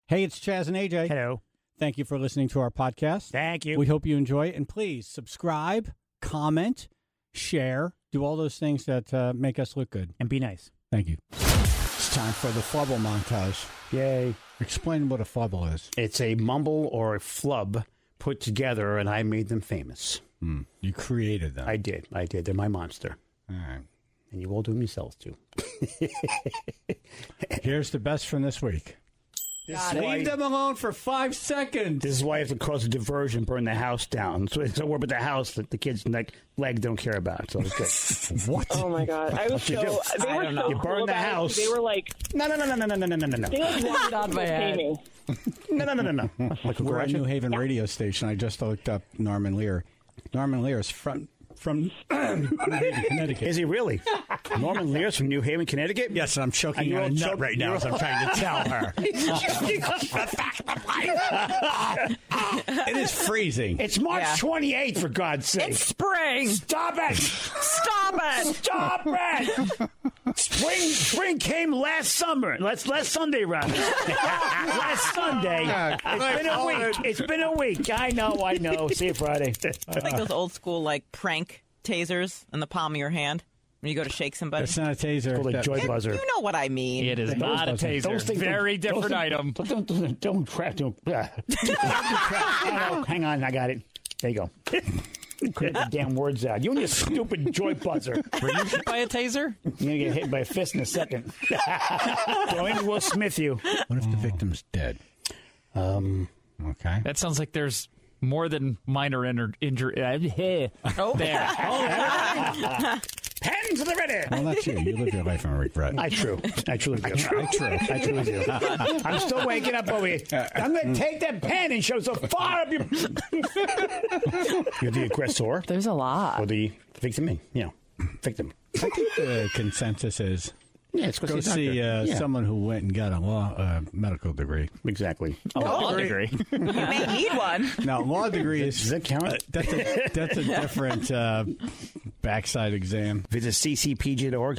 Hey, it's Chaz and AJ. Hello. Thank you for listening to our podcast. Thank you. We hope you enjoy it. And please subscribe, comment, share, do all those things that make us look good. And be nice. Thank you. It's time for the Flubble montage. Yay. Explain what a Flubble is. It's a mumble or a flub put together, and I made them famous. You created them. I did. They're my monster. All right. And you all do them yourselves, too. Here's the best from this week. Leave them alone for 5 seconds. This is why I have to cause a diversion, burn the house down. So we're with the house that the kids' leg don't care about. So it's good. What? Oh my God! I was you so. do? They were so You cool burn the about it. house. They were like. No. They like walked on my head. me. No. Like We're at New Haven radio station. I just looked up Norman Lear. Norman Lear is from New Haven, Connecticut. Is he really? Norman Lear's from New Haven, Connecticut? Yes, I'm choking You're on a all nut choking- right now you're as I'm all- trying to tell her. It is freezing. It's March Yeah. 28th, for God's sake. It's spring. Stop it! Stop it. Stop it! Spring came last summer. Last Sunday, rather. Last Sunday. It's been a week. I know. See you Friday. It's like those old school like prank tasers in the palm of your hand when you go to shake somebody. It's not a taser. Called a That- joy buzzer. You know what I mean. It is not a taser. Those things Very don't- different item. Don't crap. Hang on, I got it. There you go. Couldn't get the damn words out. You and your stupid joy buzzer. Were you hit by a taser? You're going to get hit by a fist in a second. Going Will Smith you. What if the victim's dead? Okay. That sounds like there's more than minor injury. Oh, There. Hands to the ready. Well, that's you. You live your life in regret. I truly do. I truly do. I'm still waking up over here. I'm going to take that pen and shove so far up your... You're the aggressor there's a lot. or the victim? Victim. I think the consensus is Yeah, it's go see someone who went and got a medical degree. Exactly. Law degree. You may need one. Now, law degree is Does that count? that's a different backside exam. Visit ccpg.org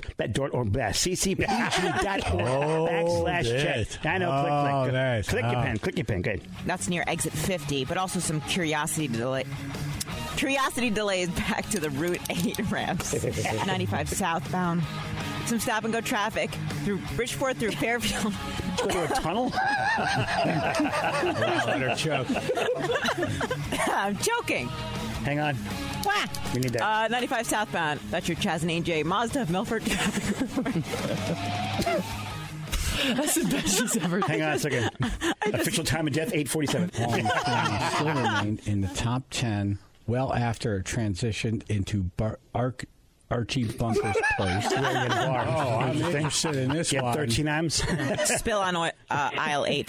ccpg.org/check. I know. Click. Nice. Click your pen. Click your pen. Good. That's near exit 50, but also some curiosity delays back to the Route 8 ramps at 95 southbound. Some stop-and-go traffic through Bridgeport, through Fairfield. Go to a tunnel. Let her choke. I'm joking. Hang on. Wah. We need that. 95 southbound. That's your Chaz and AJ Mazda of Milford traffic report. That's the best she's ever done. Hang on a second. Official time of death, 8:47. Still remained in the top 10 well after it transitioned into Archie Bunker's place. I'm interested in this Get one. 13 M's. Spill on aisle 8.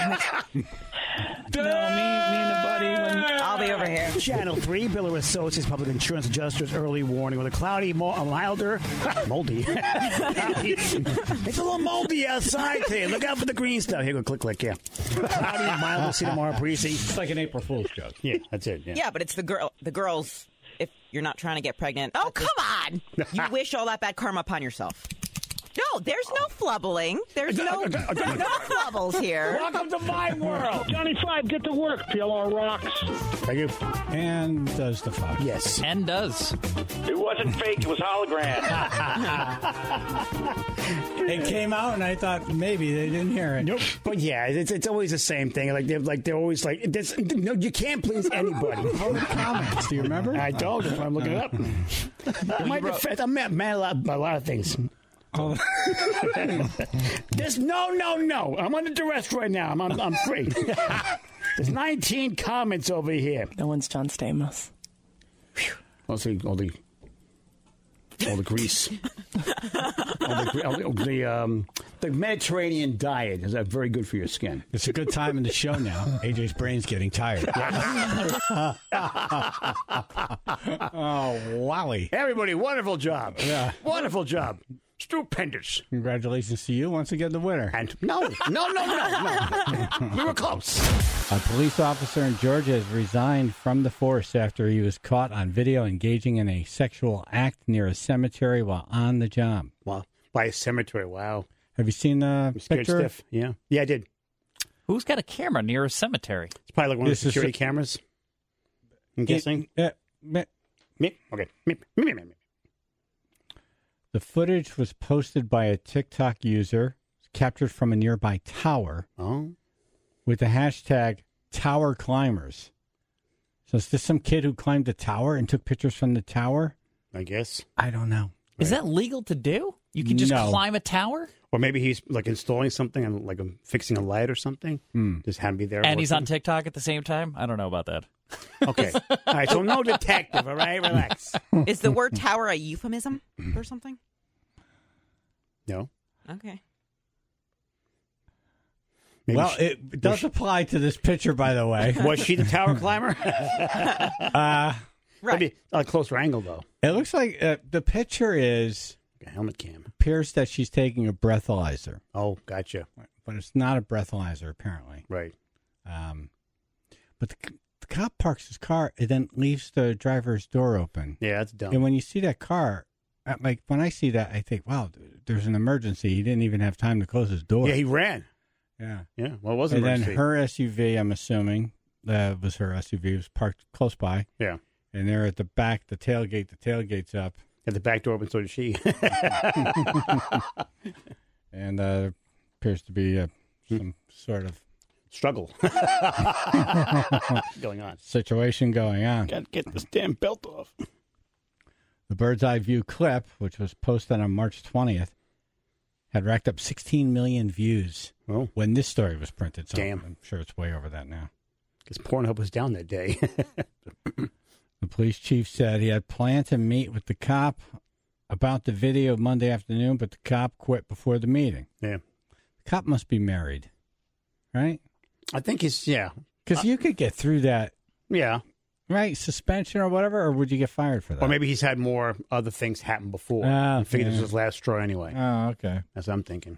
Me and the buddy. I'll be over here. Channel 3, Biller Associates, Public Insurance Adjusters, early warning with a cloudy, milder, moldy. It's a little moldy outside today. Look out for the green stuff. Here, go click, yeah. Cloudy, milder, see tomorrow, breezy. It's like an April Fool's joke. Yeah, that's it. Yeah. Yeah, but it's the girls, if you're not trying to get pregnant. Oh, come on! You wish all that bad karma upon yourself. No, there's no flubbling. There's no flubbles here. Welcome to my world. Johnny Five, get to work. PLR rocks. Thank you. And does the fuck. Yes. And does. It wasn't fake. It was hologram. It came out, and I thought maybe they didn't hear it. Nope. But yeah, it's always the same thing. They're always like this. No, you can't please anybody. Comments. Do you remember? I don't. If I'm looking it up. In my defense, I'm mad a lot of things. Oh. There's no. I'm under duress right now. I'm free. There's 19 comments over here. No one's John Stamos. I'll see all the grease. The Mediterranean diet is very good for your skin. It's a good time in the show now. AJ's brain's getting tired. Oh, wowie. Everybody, wonderful job. Yeah. Wonderful job. Stupendous. Congratulations to you once again, the winner. And no. We were close. A police officer in Georgia has resigned from the force after he was caught on video engaging in a sexual act near a cemetery while on the job. Wow. By a cemetery. Wow. Have you seen the Scared picture? stiff. Yeah, I did. Who's got a camera near a cemetery? It's probably like one of This the is security cameras. I'm guessing. Okay. Okay. The footage was posted by a TikTok user, captured from a nearby tower, Oh. with the hashtag Tower Climbers. So is this some kid who climbed the tower and took pictures from the tower? I guess. I don't know. Is that legal to do? You can just No. climb a tower? Or maybe he's like installing something and like fixing a light or something. Just have to be there. And he's on working. TikTok at the same time? I don't know about that. Okay. All right. So no detective. All right. Relax. Is the word tower a euphemism or something? No. Okay. Maybe Well, it does apply to this picture, by the way. was she the tower climber? Right. Maybe a closer angle though. It looks like the picture A helmet cam. appears that she's taking a breathalyzer, Oh, gotcha. but it's not a breathalyzer, apparently. Right. But the cop parks his car and then leaves the driver's door open. Yeah, that's dumb. And when you see that car, like when I see that, I think, wow, there's an emergency. He didn't even have time to close his door. Yeah, he ran. Yeah. Yeah. Well, it was an And then emergency. her SUV, I'm assuming, was her SUV, was parked close by. Yeah. And they're at the back, the tailgate's up. Had the back door open, so did she. And appears to be some sort of Struggle going on. situation going on. Got to get this damn belt off. The bird's eye view clip, which was posted on March 20th, had racked up 16 million views Oh, when this story was printed. So Damn. I'm sure it's way over that now. because Pornhub was down that day. The police chief said he had planned to meet with the cop about the video Monday afternoon, but the cop quit before the meeting. Yeah. The cop must be married, right? I think he's, yeah. Because you could get through that, Yeah. right? Suspension or whatever, or would you get fired for that? Or maybe he's had more other things happen before. Ah, I figured this yeah. was his last straw anyway. Oh, okay. That's what I'm thinking.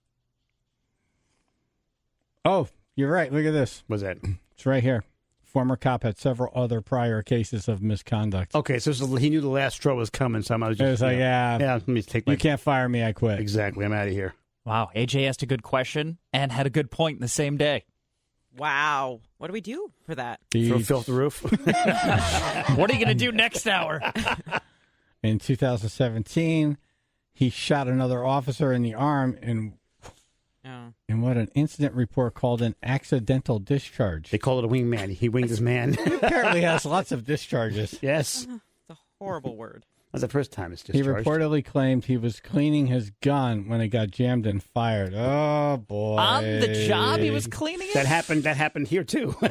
Oh, you're right. Look at this. Was that? It's right here. Former cop had several other prior cases of misconduct. Okay, so he knew the last straw was coming, so I was It just was like, yeah, Yeah, let me take my... you can't fire me. I quit. Exactly, I'm out of here. Wow, AJ asked a good question and had a good point in the same day. Wow. What do we do for that? Throw filth the roof? What are you going to do next hour? In 2017, he shot another officer in the arm Oh. in what an incident report called an accidental discharge. They call it a wingman. He winged his man. Apparently has lots of discharges. Yes. It's a horrible word. That's the first time it's He discharged. reportedly claimed he was cleaning his gun when it got jammed and fired. Oh, boy. On the job, he was cleaning it? That happened here, too. Oh, boy.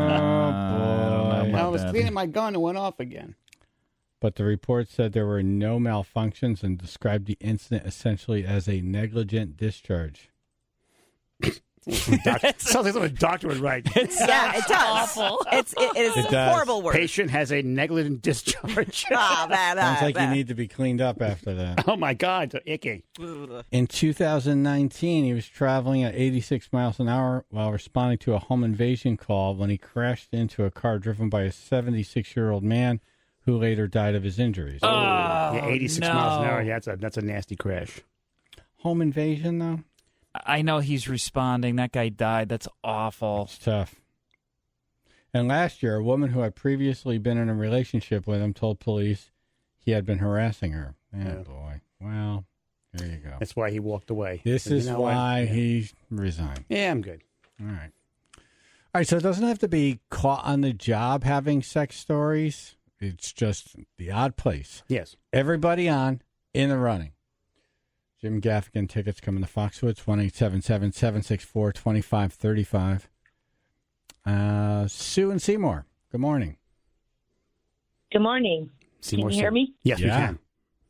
I was cleaning my gun and went off again. But the report said there were no malfunctions and described the incident essentially as a negligent discharge. Sounds like something a doctor would write. Yeah, it does. awful. It is It a does. horrible word. Patient has a negligent discharge. Ah, man, Sounds like you man. need to be cleaned up after that. Oh, my God. So icky. In 2019, he was traveling at 86 miles an hour while responding to a home invasion call when he crashed into a car driven by a 76-year-old man who later died of his injuries. Yeah, 86 miles an hour. no. Yeah, that's a nasty crash. Home invasion, though? I know he's responding. That guy died. That's awful. It's tough. And last year, a woman who had previously been in a relationship with him told police he had been harassing her. Yeah. Boy. Well, there you go. That's why he walked away. This Said, is "You know what? why Yeah. he resigned. Yeah, I'm good. All right. All right, so it doesn't have to be caught on the job having sex stories. It's just the odd place. Yes. Everybody on in the running. Jim Gaffigan tickets coming to Foxwoods, 1-877-764-2535. Sue and Seymour, good morning. Good morning. Seymour Can you hear said- me? Yes, we Yeah. can.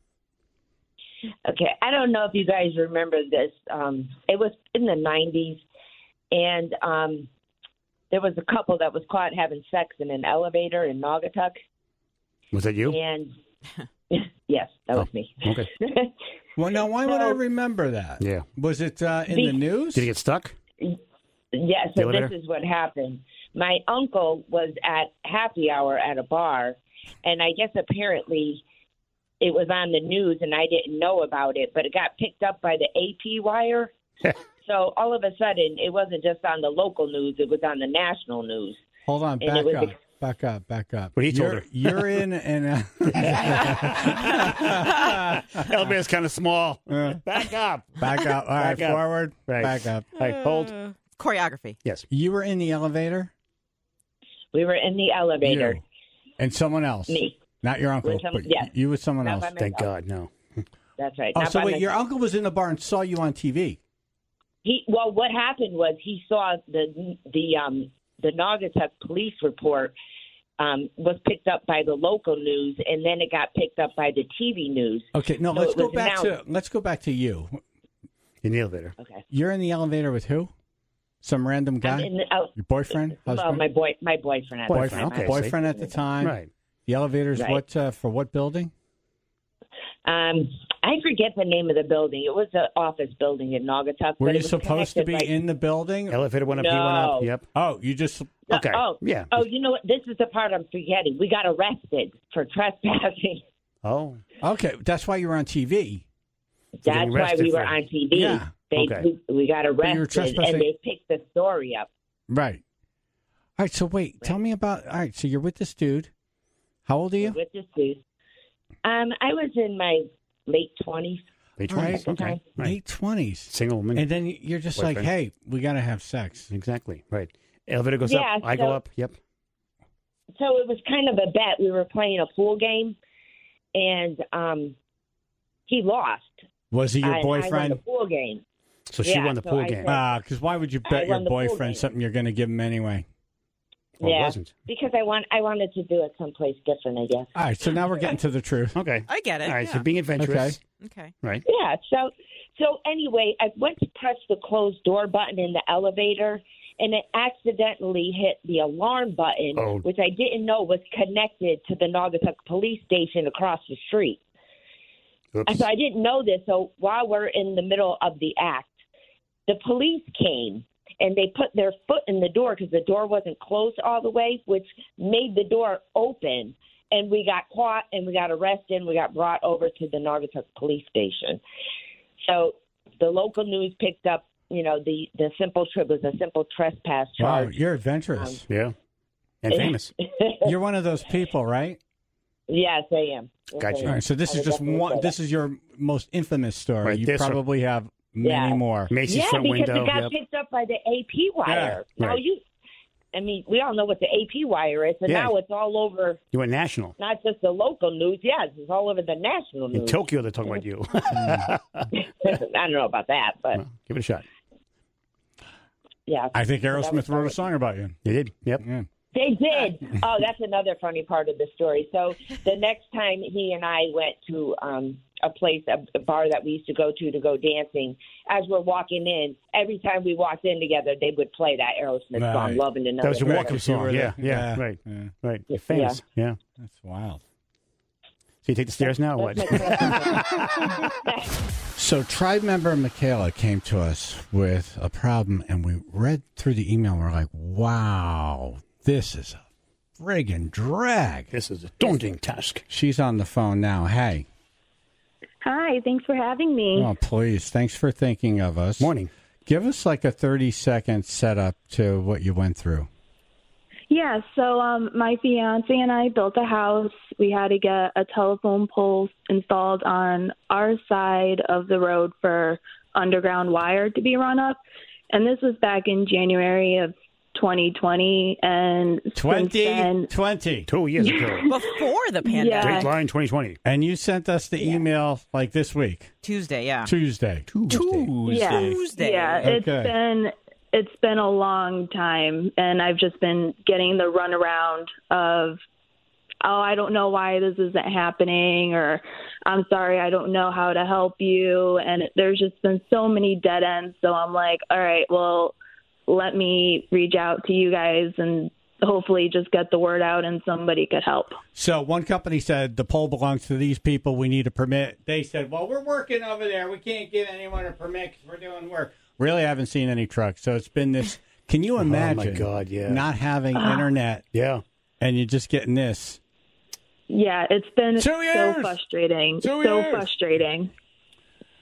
Okay. I don't know if you guys remember this. It was in the 90s, and there was a couple that was caught having sex in an elevator in Naugatuck. Was that you? And yes, that was me. Okay. Well, now, why would I So- remember that? Yeah. Was it in the news? Did he get stuck? Yes, The so elevator? this is what happened. My uncle was at happy hour at a bar, and I guess apparently it was on the news, and I didn't know about it, but it got picked up by the AP wire. So all of a sudden, it wasn't just on the local news; it was on the national news. Hold on, And it was back up. What he told her. You're in an Elevator's kind of small. Back up. All right, Back up. forward. Right. Back up. All right, hold. Choreography. Yes. You were in the elevator. We were in the elevator. You. And someone else. Me. Not your uncle, With but yes. you with someone Not else. by myself. Thank God, no. That's right. Oh, Not so by wait, your myself. uncle was in the bar and saw you on TV. Well, what happened was he saw the Naugatuck police report was picked up by the local news, and then it got picked up by the TV news. Okay, no, So let's it go was back announced. to you. In the elevator. Okay. You're in the elevator with who? Some random guy? I'm in the, Your boyfriend? well, Husband? my boyfriend at Boyfriend, the time. okay. Boyfriend at the time. Right. The elevator's Right. what for what building? I forget the name of the building. It was an office building in Naugatuck. Were but you it was supposed to be connected, in the building? Elevator went up, he went up. No. Yep. Oh, you just Okay. Oh, Yeah. Oh, you know what? This is the part I'm forgetting. We got arrested for trespassing. Oh. okay. That's why you were on TV. That's getting why arrested we were for- on TV. Yeah. Okay. We got you were arrested, trespassing- and they picked the story up. Right. All right. So wait, tell me about. All right. So you're with this dude. How old are you? With this dude. I was in my late 20s. Late All right. 20s. Okay. Right. Late 20s. Single woman. And then you're just like, Boyfriend. hey, we got to have sex. Exactly. Right. Elevator goes Yeah, up. I go so- up. Yep. So it was kind of a bet. We were playing a pool game, and he lost. Was he your I won boyfriend? the pool game. So she Yeah, won the so pool I game. said- Because why would you I bet your won the pool boyfriend game. something you're going to give him anyway? Or yeah, wasn't. because I wanted to do it someplace different, I guess. All right. So now we're getting to the truth. Okay. I get it. All right. yeah. So being adventurous. Okay. Right. Yeah. So anyway, I went to press the closed door button in the elevator, and it accidentally hit the alarm button, Oh. which I didn't know was connected to the Naugatuck police station across the street. Oops. So I didn't know this. So while we're in the middle of the act, the police came and they put their foot in the door because the door wasn't closed all the way, which made the door open. And we got caught and we got arrested and we got brought over to the Naugatuck police station. So the local news picked up, the simple trip was a simple trespass Wow, charge. you're adventurous. Yeah. And famous. You're one of those people, right? Yes, I am. Yes, Gotcha. I am. All right. So this I is just definitely one. say This is your most infamous story. Right, You this one. probably have many Yeah. more. Macy's Yeah, front because window. it got Yep. picked up by the AP wire. Yeah, Now right. we all know what the AP wire is, and Yeah. now it's all over, You went national. not just the local news. Yes, it's all over the national In news. Tokyo, they're talking about you. I don't know about that, but Well, give it a shot. yeah. I think That was Aerosmith wrote a funny. song about you. You did. Yep. Yeah. They did. Oh, that's another funny part of the story. So the next time he and I went to a bar that we used to go dancing, as we're walking in, every time we walked in together, they would play that Aerosmith Right. song, Loving Another That was your Man. walk-up Because you song. were Yeah, there. yeah, right. Yeah. Right. You're famous. Yeah. That's wild. So you take the stairs now or what? That's my question. So tribe member Michaela came to us with a problem, and we read through the email. And we're like, wow, this is a friggin' drag. This is a daunting task. She's on the phone now. Hey. Hi, thanks for having me. Oh, please. Thanks for thinking of us. Morning. Give us like a 30-second setup to what you went through. Yeah, so my fiance and I built a house. We had to get a telephone pole installed on our side of the road for underground wire to be run up. And this was back in January of 2020. And since then, 2020. 2 years ago. Before the pandemic. Yeah. Dateline 2020. And you sent us the email like this week, Tuesday, yeah. Tuesday. yeah, Tuesday. yeah, Okay. it's been a long time, and I've just been getting the runaround of, oh, I don't know why this isn't happening, or I'm sorry, I don't know how to help you. And there's just been so many dead ends. So I'm like, all right, well, let me reach out to you guys and hopefully just get the word out and somebody could help. So one company said the pole belongs to these people. We need a permit. They said, well, we're working over there. We can't give anyone a permit because we're doing work. Really haven't seen any trucks. So it's been this. Can you imagine God, yeah. not having internet Yeah. and you're just getting this? Yeah, it's been 2 years. so frustrating. 2 So years. frustrating.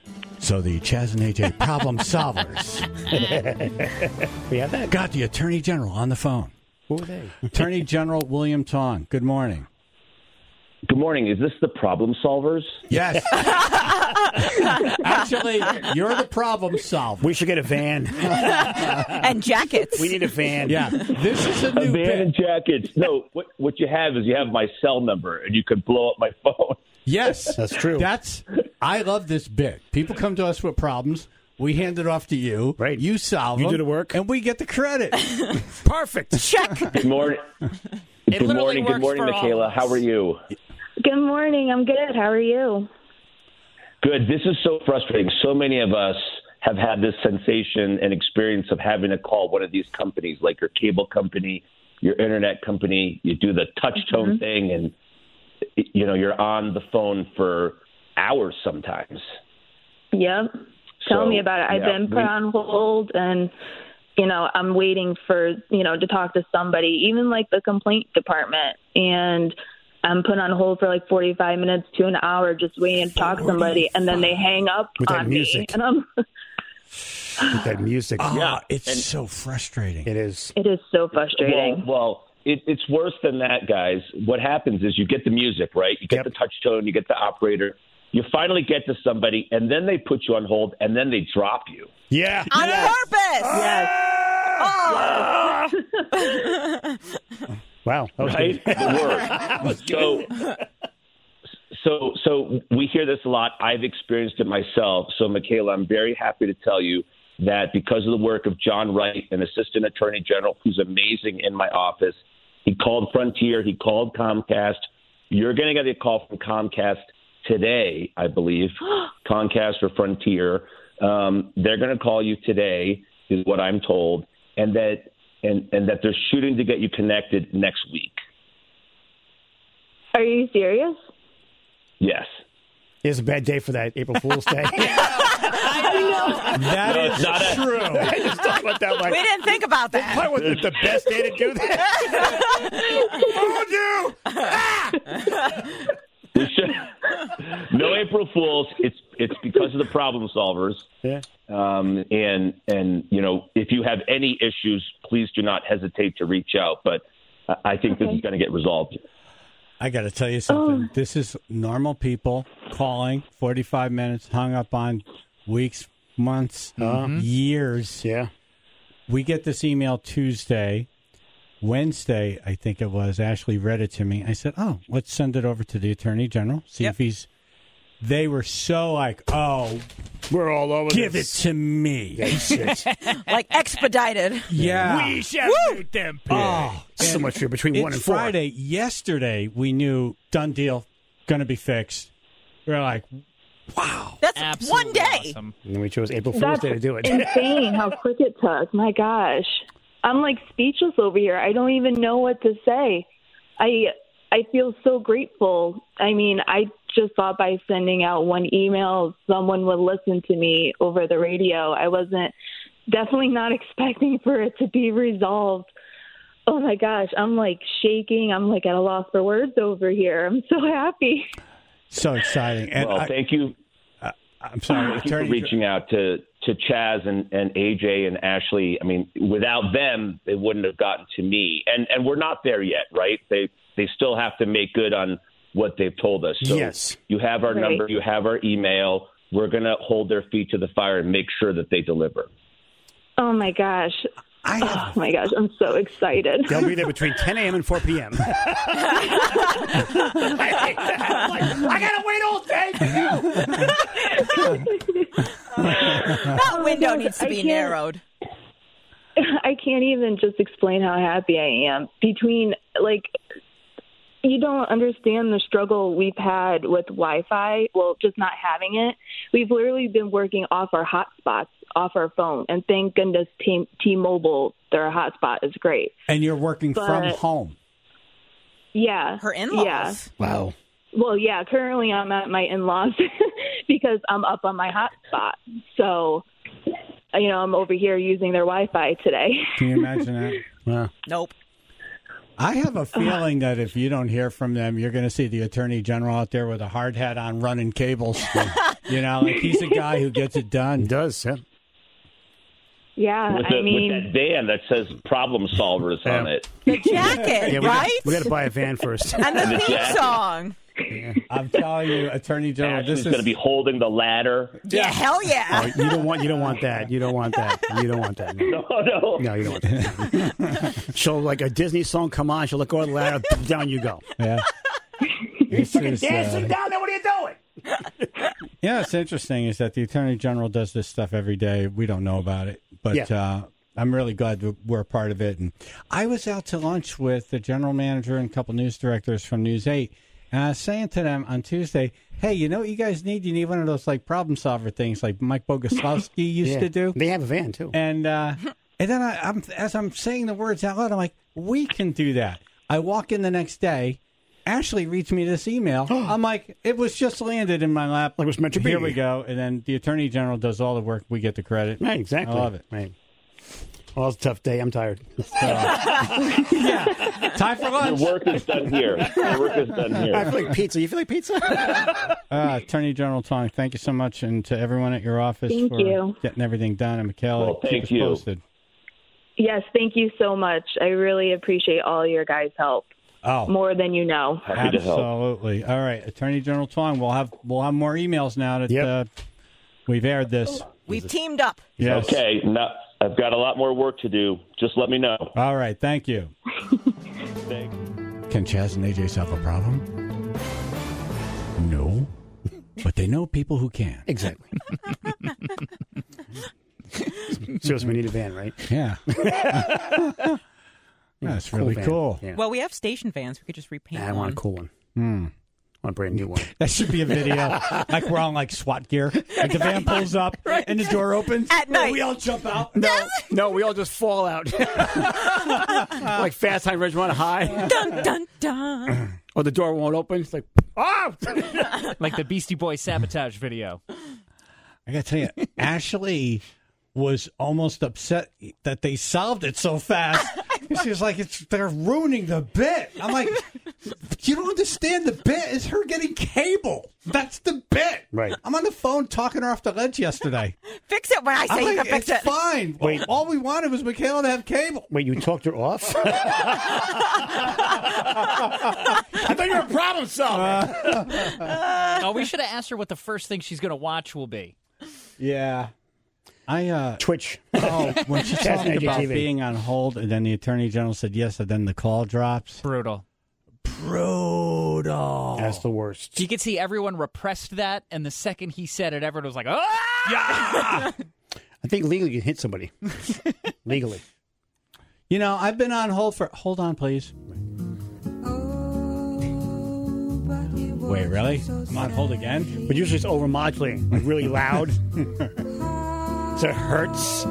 So the Chaz and AJ problem solvers We have that. got the Attorney General on the phone. Who are they? Attorney General William Tong. Good morning. Good morning. Is this the problem solvers? Yes. Actually, you're the problem solver. We should get a van. And jackets. We need a van. Yeah, this is a A new van bit. and jackets. No, what you have is you have my cell number, and you could blow up my phone. Yes, That's true. I love this bit. People come to us with problems. We hand it off to you. Right. You solve You them. do the work. And we get the credit. Perfect. Check. Good morning. Good literally morning, works for all Michaela. of us. How are you? Good morning. I'm good. How are you? Good. This is so frustrating. So many of us have had this sensation and experience of having to call one of these companies, like your cable company, your internet company. You do the touch tone thing, and you're on the phone for hours sometimes. Yep. Tell So, me about it. I've yeah, been put on hold and, I'm waiting for, to talk to somebody, even like the complaint department. And I'm put on hold for like 45 minutes to an hour just waiting to talk to somebody. And then they hang up With that on music. me. And I'm, With that music. It's so frustrating. It is. it is so frustrating. Well, it's worse than that, guys. What happens is you get the music, right? You get the touch tone, you get the operator. You finally get to somebody, and then they put you on hold, and then they drop you. Yeah. On purpose. Yes. Wow. That was Right? good. The word. So we hear this a lot. I've experienced it myself. So, Michaela, I'm very happy to tell you that because of the work of John Wright, an assistant attorney general who's amazing in my office, he called Frontier, he called Comcast. You're going to get a call from Comcast today, I believe, Comcast or Frontier. They're going to call you today, is what I'm told, and that they're shooting to get you connected next week. Are you serious? Yes. It's a bad day for that April Fool's Day. That No, is it's not true. I just thought about that. Like, We didn't think about that. why was it the best day to do that? We should, no April Fools. It's because of the problem solvers. Yeah. And if you have any issues, please do not hesitate to reach out. But I think this is going to get resolved. I got to tell you something. This is normal people calling, 45 minutes, hung up on weeks, months, years. Yeah. We get this email Tuesday. Wednesday, I think it was, Ashley read it to me. I said, let's send it over to the Attorney General, see if he's... They were so like, We're all over give this. it to me. Like expedited. Yeah. We shall shoot them. Oh, So much fear between it's 1 and 4. Friday. Yesterday, we knew, done deal, going to be fixed. We were like, wow. That's Absolutely one day. awesome. And then we chose April Fool's That's Day to do it. insane how quick it took. My gosh. I'm like speechless over here. I don't even know what to say. I feel so grateful. I mean, I just thought by sending out one email, someone would listen to me over the radio. I wasn't definitely not expecting for it to be resolved. Oh my gosh, I'm like shaking. I'm like at a loss for words over here. I'm so happy. So exciting. And Well, thank you. I'm sorry, Thank you for reaching out to Chaz and AJ and Ashley. I mean, without them, they wouldn't have gotten to me. And we're not there yet, right? They still have to make good on what they've told us. So Yes. you have our number, you have our email. We're going to hold their feet to the fire and make sure that they deliver. Oh my gosh. Oh my gosh, I'm so excited. They'll be there between 10 a.m. and 4 p.m. I hate that. I got to wait all day for you. That window needs to I be can't- narrowed. I can't even just explain how happy I am. Between, like, you don't understand the struggle we've had with Wi-Fi. Well, just not having it. We've literally been working off our hotspots, off our phone. And thank goodness T-Mobile, their hotspot is great. And you're working from But- home. Yeah. Her in-laws. Yeah. Wow. Well, yeah, currently I'm at my in-laws because I'm up on my hotspot. So, I'm over here using their Wi-Fi today. Can you imagine that? Wow. Nope. I have a feeling that if you don't hear from them, you're going to see the Attorney General out there with a hard hat on running cables. You know, like he's a guy who gets it done. He does, yeah. Yeah, with I with mean, that van that says "Problem Solvers" on it. The jacket, right? We got to buy a van first. And the theme jacket. song. I'm telling you, Attorney General, Ashley's this going to is be holding the ladder. Yeah, hell yeah. Oh, you don't want that. You don't want that. You don't want that. No, No. you don't want that. She'll like a Disney song come on. She'll look over the ladder. Down you go. yeah. You're This fucking is, dancing down there. What are you doing? Yeah, it's interesting is that the Attorney General does this stuff every day. We don't know about it, but I'm really glad that we're a part of it. And I was out to lunch with the general manager and a couple news directors from News 8, and I was saying to them on Tuesday, hey, you know what you guys need? You need one of those like problem solver things like Mike Bogoslawski used to do. They have a van too. And then as I'm saying the words out loud, I'm like, we can do that. I walk in the next day. Ashley reads me this email. I'm like, it was just landed in my lap. Like it was meant to be. Here we go. And then the Attorney General does all the work. We get the credit. Right, exactly. I love it. Right. Well, it's a tough day. I'm tired. Yeah. Time for lunch. Your work is done here. Your work is done here. I feel like pizza. You feel like pizza? Attorney General Tong, thank you so much. And to everyone at your office Thank for you. getting everything done. And Michaela, Well, keep thank us you. posted. yes, thank you so much. I really appreciate all your guys' help. Oh, More than you know. Happy to help. absolutely. All right. Attorney General Tong, we'll have more emails now that we've aired this. We've teamed up. Yes. Okay, now I've got a lot more work to do. Just let me know. All right. Thank you. Thanks. Can Chaz and AJ solve a problem? No. But they know people who can. Exactly. Shows we need a van, right? Yeah. That's really van. cool. Yeah. Well, we have station vans. We could just repaint I one. want a cool one. I want a brand new one. That should be a video. Like we're on like SWAT gear. Like the van pulls up and the door opens. At night. We all jump out. No, we all just fall out. Like Fast Time Ridgemont High. Dun, dun, dun. Or the door won't open. It's like, oh! Like the Beastie Boys sabotage video. I got to tell you, Ashley was almost upset that they solved it so fast. She was like, they're ruining the bit. I'm like, you don't understand. The bit is her getting cable. That's the bit. Right. I'm on the phone talking her off the ledge yesterday. Fix it when I say I'm you like, can fix it's it. fine. Wait. All we wanted was Michaela to have cable. Wait, you talked her off? I thought you were a problem solver. Oh, we should have asked her what the first thing she's going to watch will be. Yeah. Twitch. Oh, when she That's talked about NGTV. being on hold, and then the Attorney General said yes, and then the call drops. Brutal. Brutal. That's the worst. You could see everyone repressed that, and the second he said it, everyone was like, "Ah!" Yeah. I think legally you can hit somebody. Legally. You know, I've been on hold for. Hold on, please. Wait, really? I'm on hold again? But usually it's over-modulating, like really loud. So it hurts.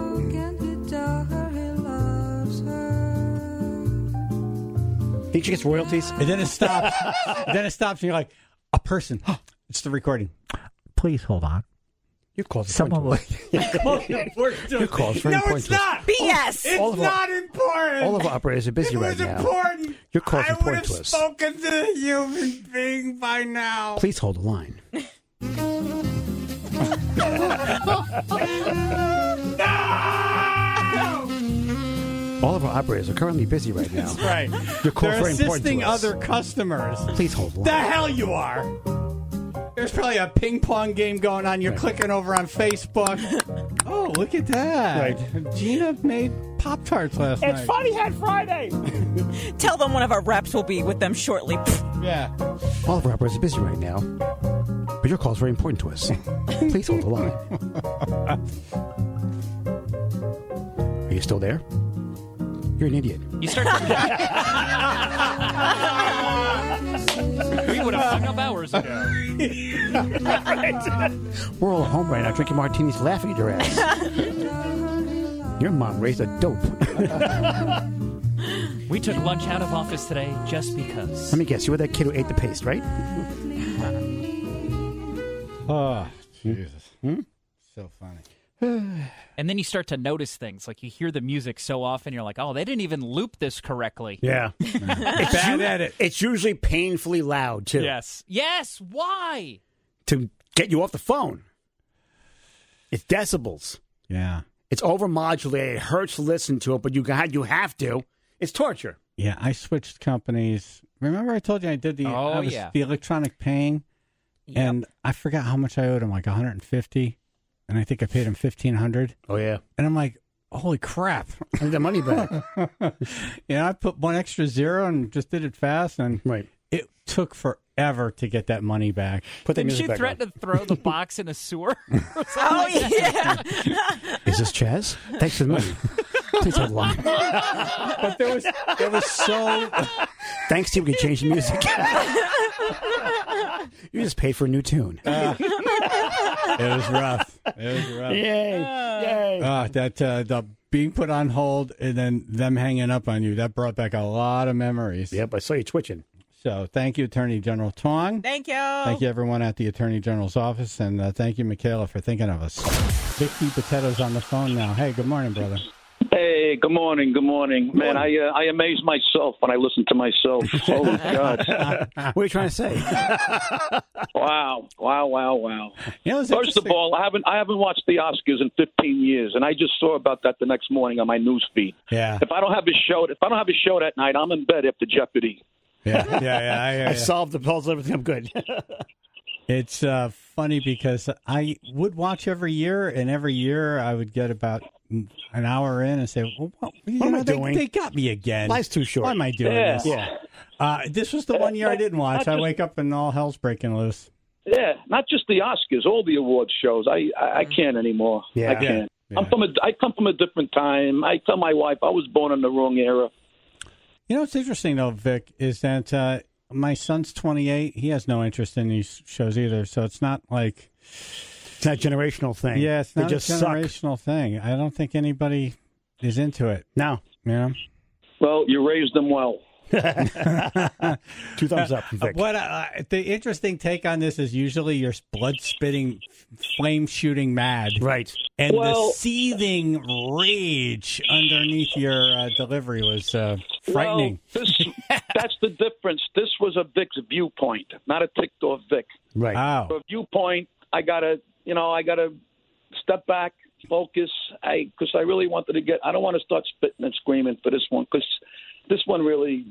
Think she gets royalties? And then it stops. And then it stops, and you're like, a person. It's the recording. Please hold on. Your call's Someone will. Your call's very No, important. it's to us. not. BS. It's All of our- not important. All of our operators are busy If it right was now. important, Your call's I would important have to us. spoken to the human being by now. Please hold the line. All of our operators are currently busy right now. Right. Your call's They're very important assisting to us. other customers. Please hold the The line. hell you are. There's probably a ping pong game going on. You're clicking over on Facebook. Oh, look at that. Right. Gina made Pop-Tarts last night. Funny Hat Friday. Tell them one of our reps will be with them shortly. Yeah. All of our operators are busy right now. But your call's very important to us. Please hold the line. Are you still there? You're an idiot. You start to... We would have hung up hours ago. We're all home right now drinking martinis laughing at your ass. Your mom raised a dope. We took lunch out of office today just because. Let me guess, you were that kid who ate the paste, right? Oh, Jesus. So funny. And then you start to notice things. Like you hear the music so often, you're like, oh, they didn't even loop this correctly. Yeah. Bad at it. It's usually painfully loud, too. Yes. Yes. Why? To get you off the phone. It's decibels. Yeah. It's overmodulated. It hurts to listen to it, but you have to. It's torture. Yeah, I switched companies. Remember I told you I did the the electronic paying? Yep. And I forgot how much I owed him, like $150, and I think I paid him $1,500. Oh, yeah. And I'm like, holy crap. I need the money back. I put one extra zero and just did it fast, and it took forever to get that money back. Didn't you threaten to throw the box in a sewer? yeah. Is this Chaz? Thanks for the money. Please hold the line. But there was so... Thanks to you, we can change the music. You just paid for a new tune. It was rough. Yay. Yay. The being put on hold and then them hanging up on you, that brought back a lot of memories. Yep, I saw you twitching. So thank you, Attorney General Tong. Thank you. Thank you, everyone at the Attorney General's office. And thank you, Michaela, for thinking of us. Vicky Potato's on the phone now. Hey, good morning, brother. Hey, good morning. Good morning. Man, I amaze myself when I listen to myself. Holy God. What are you trying to say? Wow. You know, First of all, I haven't watched the Oscars in 15 years, and I just saw about that the next morning on my news feed. Yeah. If I don't have a show that night, I'm in bed after Jeopardy. Yeah. I solved the puzzle, everything. I'm good. It's funny because I would watch every year, and every year I would get about an hour in and say, well, what am I doing? They got me again. Life's too short. Why am I doing this? Yeah. This was the one year I didn't watch. I wake up and all hell's breaking loose. Yeah, not just the Oscars, all the awards shows. I can't anymore. Yeah. I can't. Yeah. I come from a different time. I tell my wife I was born in the wrong era. You know what's interesting, though, Vic, is that my son's 28. He has no interest in these shows either, so it's not like... It's not a generational thing. Yeah, it's not they a just generational thing. I don't think anybody is into it. No. Yeah. Well, you raised them well. 2 thumbs up, Vic. The interesting take on this is usually you're blood-spitting, flame-shooting mad. Right. And the seething rage underneath your delivery was frightening. Well, that's the difference. This was a Vic's viewpoint, not a ticked-off Vic. Right. Wow. For a viewpoint, I gotta step back, focus. Because I really wanted to I don't want to start spitting and screaming for this one, because this one really,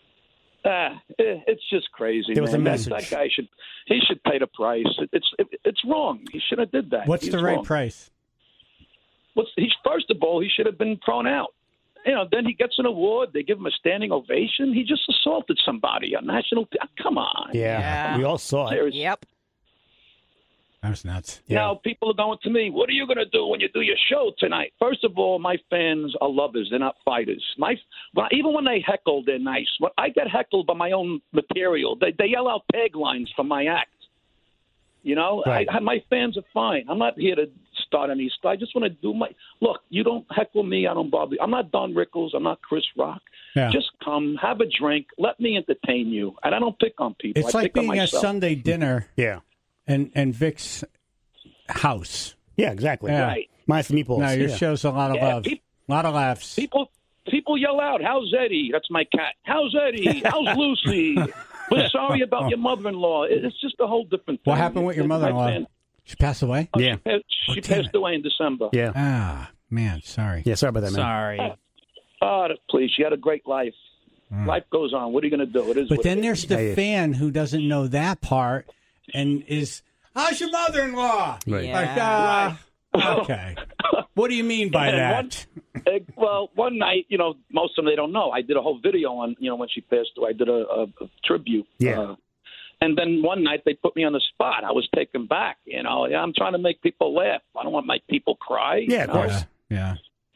it's just crazy. There was a man. message. That guy should pay the price. It's wrong. He should have did that. What's the right wrong. price? First of all, he should have been thrown out. Then he gets an award. They give him a standing ovation. He just assaulted somebody on national. Come on. Yeah. We all saw it. Seriously. Yep. That was nuts. Now, people are going to me, what are you going to do when you do your show tonight? First of all, my fans are lovers. They're not fighters. Even when they heckle, they're nice. When I get heckled by my own material, they yell out taglines from my act. Right. My fans are fine. I'm not here to start any stuff. I just want to do my – look, you don't heckle me. I don't bother you. I'm not Don Rickles. I'm not Chris Rock. Yeah. Just come, have a drink. Let me entertain you. And I don't pick on people. It's I like pick on being at myself. Sunday dinner Yeah. and Vic's house. Yeah, exactly. Yeah. Right. Minus the meatballs. No, your show's a lot of love. A lot of laughs. People yell out, "How's Eddie?" That's my cat. "How's Eddie?" "How's Lucy?" "We're sorry about your mother-in-law." It's just a whole different thing. What happened with your mother-in-law? She passed away? Yeah. She passed away in December. Yeah. Ah, man, sorry. Yeah, sorry about that, man. Sorry. Oh, please. She had a great life. Life goes on. What are you going to do? It is. But what then it there's is. the fan who doesn't know that part and is, how's your mother-in-law? Right. Yeah. Like, okay. What do you mean by that? One night, most of them, they don't know. I did a whole video on, when she passed away. I did a tribute. Yeah. And then one night they put me on the spot. I was taken back. I'm trying to make people laugh. I don't want to make people cry. Yeah, of course. Yeah.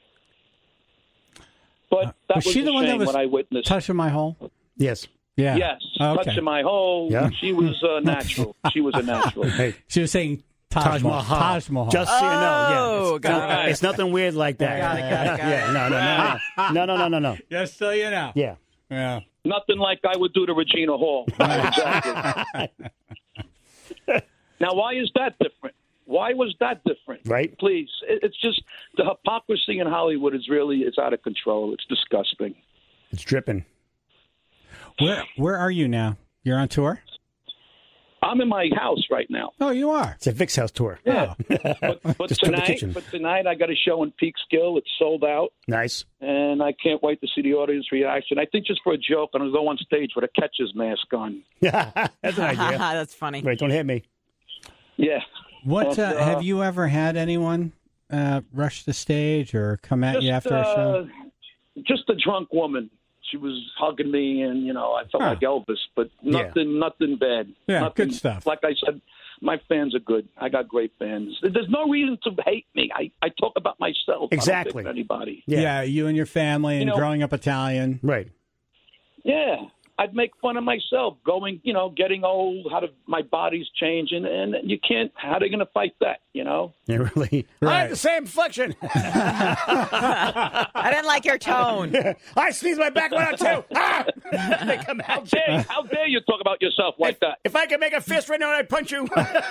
But that was she the a one that shame was when I witnessed. touching my hole? Yes. Yeah. Yes, Okay. touching my hole. Yeah. She was natural. She was a natural. Hey, She was saying Taj Mahal. Taj Mahal. just so you know. Yeah. got It's nothing weird like that. Got it. Yeah, no. Just so you know. Yeah. Yeah. Nothing like I would do to Regina Hall. Exactly. Now, why is that different? Why was that different? Right. Please. It's just the hypocrisy in Hollywood it's out of control. It's disgusting. It's dripping. Where are you now? You're on tour? I'm in my house right now. Oh, you are? It's a Vic's house tour. Yeah. Oh. But Just took the kitchen. tonight I got a show in Peekskill. It's sold out. Nice. And I can't wait to see the audience reaction. I think just for a joke, I'm going to go on stage with a catcher's mask on. That's an idea. That's funny. Wait, don't hit me. Yeah. What have you ever had anyone rush the stage or come at you after a show? Just a drunk woman. She was hugging me, and I felt like Elvis, but nothing bad. Yeah, nothing, good stuff. Like I said, my fans are good. I got great fans. There's no reason to hate me. I talk about myself. Exactly. I don't hate anybody. Yeah, you and your family and growing up Italian. Right. Yeah. I'd make fun of myself getting old, my body's changing, and you can't, how are they going to fight that, Yeah, really. I have the same affliction. I didn't like your tone. I sneeze my back one out too. They come out. How dare you talk about yourself like that? If I could make a fist right now, I'd punch you.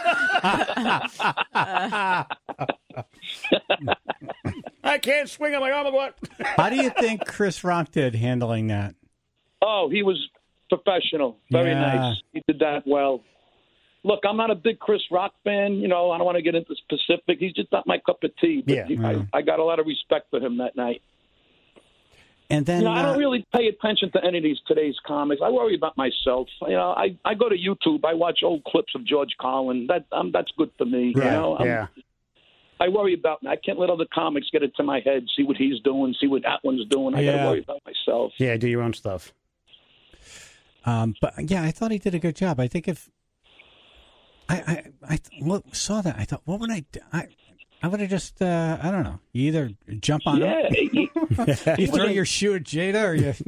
I can't swing on my arm. What? How do you think Chris Rock did handling that? Oh, he was professional. Very nice. He did that well. Look, I'm not a big Chris Rock fan. I don't want to get into specific. He's just not my cup of tea. But I got a lot of respect for him that night. And then I don't really pay attention to any of today's comics. I worry about myself. I go to YouTube. I watch old clips of George Carlin. That's good for me. Right. I worry about. I can't let other comics get into my head. See what he's doing. See what that one's doing. I got to worry about myself. Yeah, do your own stuff. But yeah, I thought he did a good job. I think if I saw that, I thought, what would I do? I would have just, I don't know. You either jump on him, you throw your shoe at Jada, or you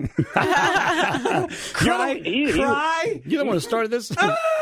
cry. You don't want to start this.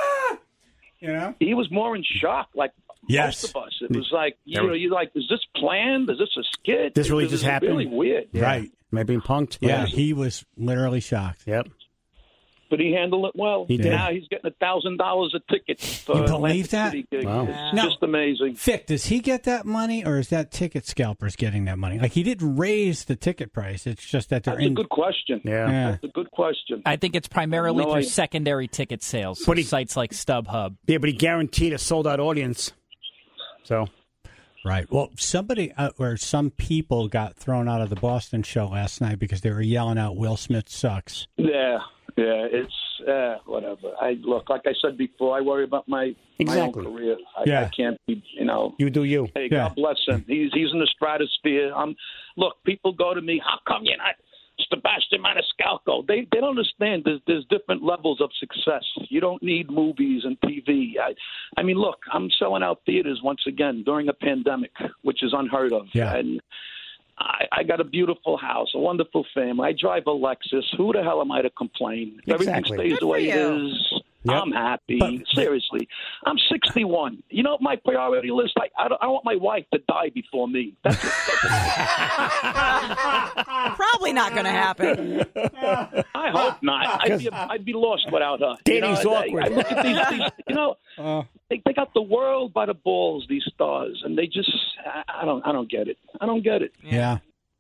He was more in shock, like most of us. It was like, you're like, is this planned? Is this a skit? This really just happened? Really weird. Yeah. Right. Am I being punked? Yeah, he was literally shocked. Yep. But he handled it well. He did. Now he's getting $1,000 a ticket. For you believe that? Wow. Now, just amazing. Vic, does he get that money, or is that ticket scalpers getting that money? Like, he didn't raise the ticket price. It's just that they're That's a good question. Yeah. That's a good question. I think it's primarily through secondary ticket sales. Sites like StubHub. Yeah, but he guaranteed a sold-out audience. So... Right. Well, some people got thrown out of the Boston show last night because they were yelling out "Will Smith sucks." Yeah, it's whatever. Look, like I said before, I worry about my own career. I can't be, You do you. Hey, God bless him. He's in the stratosphere. Look, people go to me. How come you're not Sebastian Maniscalco? They don't understand. There's different levels of success. You don't need movies and TV. I mean, look, I'm selling out theaters once again during a pandemic, which is unheard of. Yeah. And I got a beautiful house, a wonderful family. I drive a Lexus. Who the hell am I to complain? If everything stays the way it is, I'm happy. Seriously. I'm 61. You know my priority list? I want my wife to die before me. That's it. Probably not going to happen. I hope not. I'd be lost without her. Dating's awkward. I look at these they got the world by the balls, these stars, and they just, I don't get it. I don't get it. Yeah.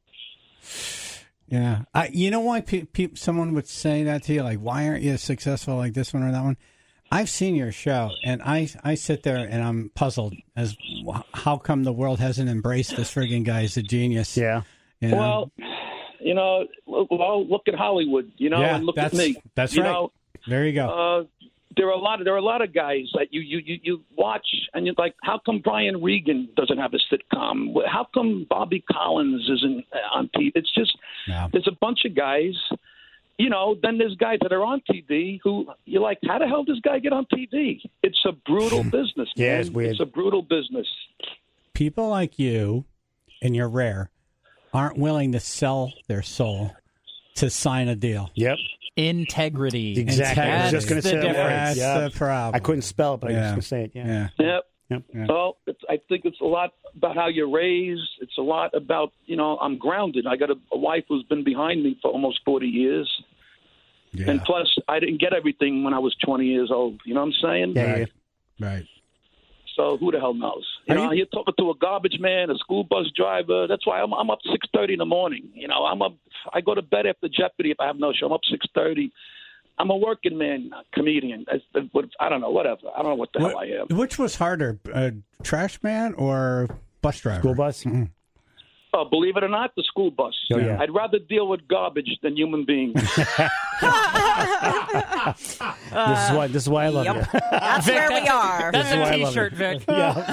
Yeah. You know why someone would say that to you? Like, why aren't you successful like this one or that one? I've seen your show, and I sit there and I'm puzzled as how come the world hasn't embraced this friggin' guy as a genius. Yeah. Well, look at Hollywood, and look at me. That's right. There you go. There are a lot of guys that you watch and you're like, how come Brian Regan doesn't have a sitcom? How come Bobby Collins isn't on TV? It's just there's a bunch of guys. Then there's guys that are on TV who you're like, how the hell does this guy get on TV? It's a brutal business. Yeah, man. it's weird. It's a brutal business. People like you, and you're rare, aren't willing to sell their soul to sign a deal. Yep. Integrity. Exactly. I was just going to say that's the problem. I couldn't spell it, but I was just going to say it. Yeah. Yep. Well, I think it's a lot about how you're raised. It's a lot about, I'm grounded. I got a wife who's been behind me for almost 40 years. Yeah. And plus, I didn't get everything when I was 20 years old. You know what I'm saying? Yeah. Right. So who the hell knows? You're talking to a garbage man, a school bus driver. That's why I'm up 6:30 in the morning. I go to bed after Jeopardy if I have no show. I'm up 6:30. I'm a working man comedian. I don't know, whatever. I don't know what the hell I am. Which was harder, trash man or bus driver? School bus? Mm-hmm. Believe it or not, the school bus. Oh, yeah. I'd rather deal with garbage than human beings. This is why I love you. That's where we are. That's why I a love T-shirt, it. Vic.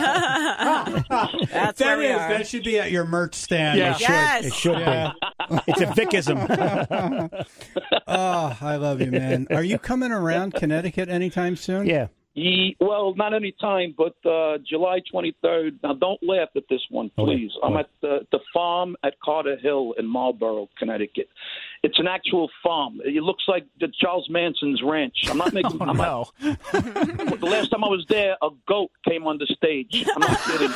That's where we are. That should be at your merch stand. Yeah, Yes. it should be. It's a Vicism. Oh, I love you, man. Are you coming around Connecticut anytime soon? Yeah. Well, not any time, but July 23rd. Now, don't laugh at this one, please. I'm at the farm at Carter Hill in Marlborough, Connecticut. It's an actual farm. It looks like the Charles Manson's ranch. I'm not making. The last time I was there, a goat came on the stage. I'm not kidding.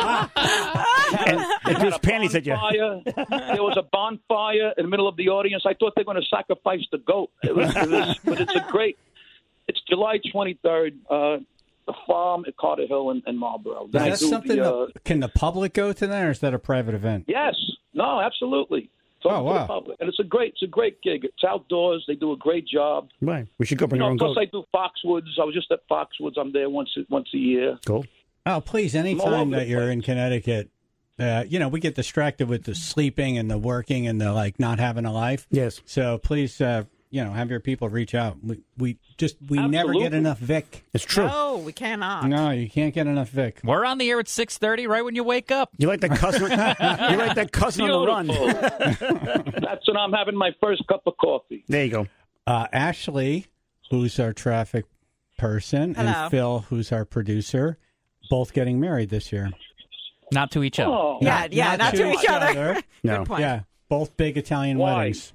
And there's panties at you. There was a bonfire in the middle of the audience. I thought they were going to sacrifice the goat. But it's a great. It's July 23rd, the farm at Carter Hill in Marlborough. Is that something can the public go to that, or is that a private event? Yes. No, absolutely. It's open to the public. And it's a great gig. It's outdoors. They do a great job. Right. We should go bring our own plus goat. I do Foxwoods. I was just at Foxwoods. I'm there once a year. Cool. Oh, please, anytime that you're in Connecticut, we get distracted with the sleeping and the working and the not having a life. Yes. So please, have your people reach out. We never get enough Vic. It's true. No, we cannot. No, you can't get enough Vic. We're on the air at 6:30, right when you wake up. You like that cousin? You like that cousin on the run? That's when I'm having my first cup of coffee. There you go. Ashley, who's our traffic person, Hello. and Phil, who's our producer, both getting married this year. Not to each other. Oh. Not to each other. No. Good point. Yeah, both big Italian Why? weddings.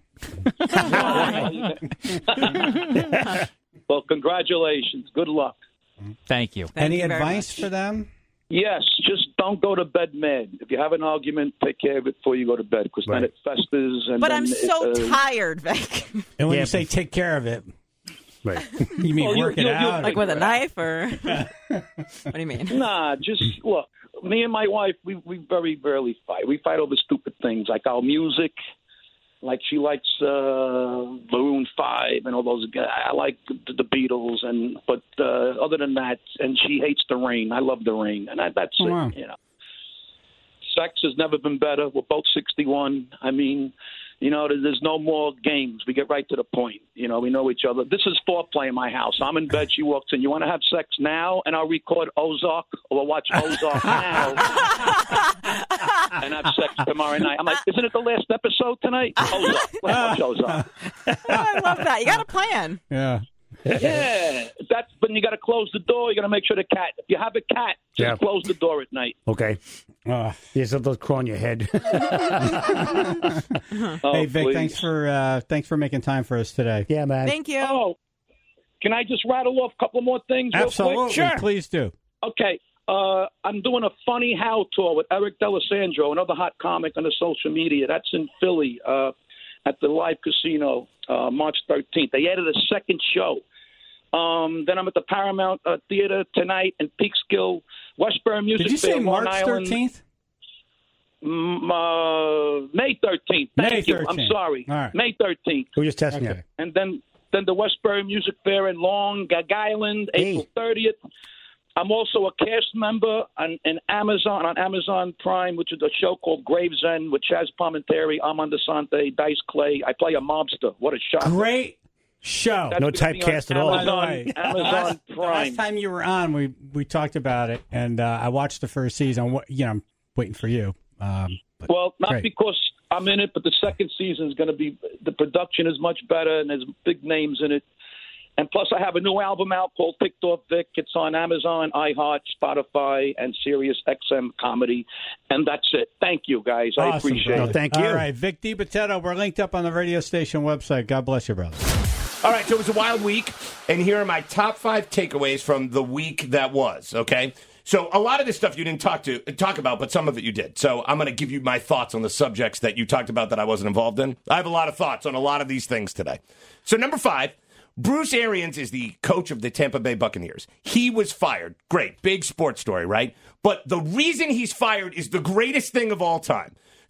Well, congratulations. Good luck. Thank you. Thank Any you very advice much. for them? Yes, just don't go to bed mad. If you have an argument, take care of it before you go to bed, because then it festers. And But then I'm so tired, Vic. And when you say take care of it, Right. you mean work it out? Like with a knife, or what do you mean? Nah, just look. Me and my wife, we very rarely fight. We fight over stupid things like our music. Like she likes Maroon 5 and all those. I like the Beatles, but other than that, and she hates the rain. I love the rain, and that's it. Wow. Sex has never been better. We're both 61. I mean, there's no more games. We get right to the point. We know each other. This is foreplay in my house. I'm in bed. She walks in. You want to have sex now? And I'll record Ozark, or we'll watch Ozark now and have sex tomorrow night. I'm like, isn't it the last episode tonight? Ozark. Let's watch Ozark. I love that. You got a plan. Yeah. Yeah, that's when you got to close the door. You got to make sure the cat. If you have a cat, just close the door at night. Okay. Yes, they'll crawl on your head. Hey Vic, please. thanks for making time for us today. Yeah, man. Thank you. Oh, can I just rattle off a couple more things? real quick? Absolutely, Sure. please do. Okay. I'm doing a Funny How tour with Eric D'Alessandro, another hot comic on the social media. That's in Philly at the Live Casino, March 13th. They added a second show. Then I'm at the Paramount Theater tonight in Peekskill, Westbury Music Did you say Fair, Long March Island. 13th? May 13th. Thank you. I'm 13th. sorry. All right. May 13th. We're just testing Okay. you. And then the Westbury Music Fair in Long Island, April 30th. I'm also a cast member on Amazon Prime, which is a show called Gravesend with Chaz Palminteri, Armand DeSante, Dice Clay. I play a mobster. What a shock. Great show. That's No gonna be typecast on at all. By the way, Amazon Prime. last time you were on, we talked about it, and I watched the first season. I'm waiting for you. But Well, not great. because I'm in it, but the second season is going to be – the production is much better, and there's big names in it. And plus, I have a new album out called Ticked Off Vic. It's on Amazon, iHeart, Spotify, and Sirius XM Comedy. And that's it. Thank you, guys. I Awesome, appreciate brother. it. Thank you. All right, Vic DiBitetto, we're linked up on the radio station website. God bless you, brother. All right, so it was a wild week, and here are my top 5 takeaways from the week that was, okay? So a lot of this stuff you didn't talk about, but some of it you did. So I'm going to give you my thoughts on the subjects that you talked about that I wasn't involved in. I have a lot of thoughts on a lot of these things today. So number 5, Bruce Arians is the coach of the Tampa Bay Buccaneers. He was fired. Great. Big sports story, right? But the reason he's fired is the greatest thing of all time.